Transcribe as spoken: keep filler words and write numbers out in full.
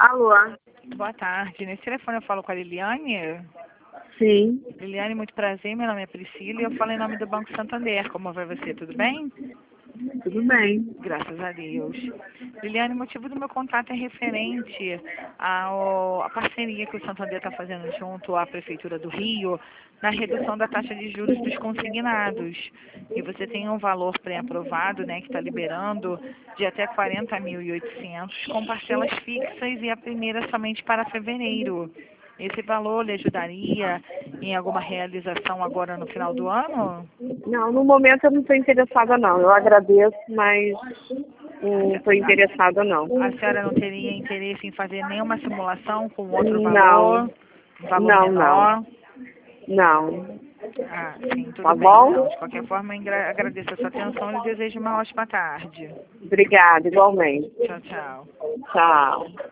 Alô? Boa tarde. Nesse telefone eu falo com a Liliane. Sim, Liliane, muito prazer. Meu nome é Priscila e eu falo em nome do Banco Santander. Como vai você? Tudo bem? tudo bem. Graças a Deus. Liliane, o motivo do meu contato é referente ao, à parceria que o Santander está fazendo junto à Prefeitura do Rio na redução da taxa de juros dos consignados. E você tem um valor pré-aprovado, né, que está liberando de até quarenta mil e oitocentos com parcelas fixas e a primeira somente para fevereiro. Esse valor lhe ajudaria em alguma realização agora no final do ano? Não, no momento eu não estou interessada não. Eu agradeço, mas não estou interessada não. A senhora não teria interesse em fazer nenhuma simulação com outro Não, valor, um valor não, não. menor? Não. Ah, sim, tudo Tá bem. Então, bom? de qualquer forma, eu engra- agradeço a sua atenção e desejo uma ótima tarde. Obrigada, igualmente. Tchau, tchau. Tchau.